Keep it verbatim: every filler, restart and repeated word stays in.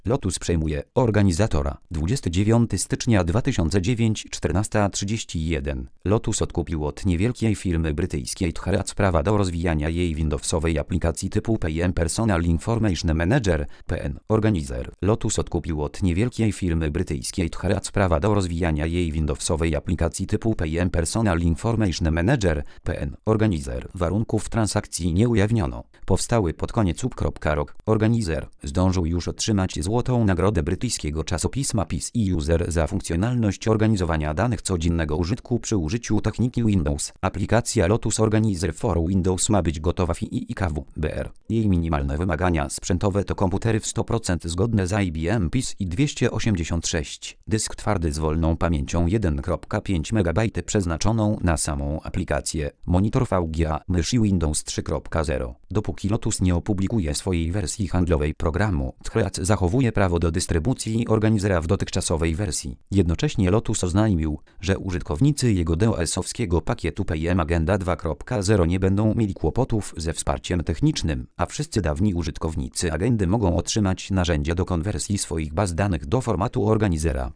Lotus przejmuje organizatora. dwudziestego dziewiątego stycznia dwa tysiące dziewiątego, czternasta trzydzieści jeden. Lotus odkupił od niewielkiej firmy brytyjskiej Threads prawa do rozwijania jej Windowsowej aplikacji typu P I M Personal Information Manager P N Organizer. Lotus odkupił od niewielkiej firmy brytyjskiej Threads prawa do rozwijania jej Windowsowej aplikacji typu P I M Personal Information Manager P N Organizer. Warunków transakcji nie ujawniono. Powstały pod koniec up.org. Organizer zdążył już otrzymać złotą nagrodę brytyjskiego czasopisma P C User za funkcjonalność organizowania danych codziennego użytku przy użyciu techniki Windows. Aplikacja Lotus Organizer for Windows ma być gotowa w I K W B R. Jej minimalne wymagania sprzętowe to komputery w sto procent zgodne z I B M P I S i dwieście osiemdziesiąt sześć, dysk twardy z wolną pamięcią jeden przecinek pięć megabajtów przeznaczoną na samą aplikację, monitor V G A, mysz i Windows trzy kropka zero. Dopóki Lotus nie opublikuje swojej wersji handlowej programu, Threads zachowuje prawo do dystrybucji Organizera w dotychczasowej wersji. Jednocześnie Lotus oznajmił, że użytkownicy jego DOS-owskiego pakietu P I M Agenda dwa kropka zero nie będą mieli kłopotów ze wsparciem technicznym, a wszyscy dawni użytkownicy Agendy mogą otrzymać narzędzia do konwersji swoich baz danych do formatu Organizera.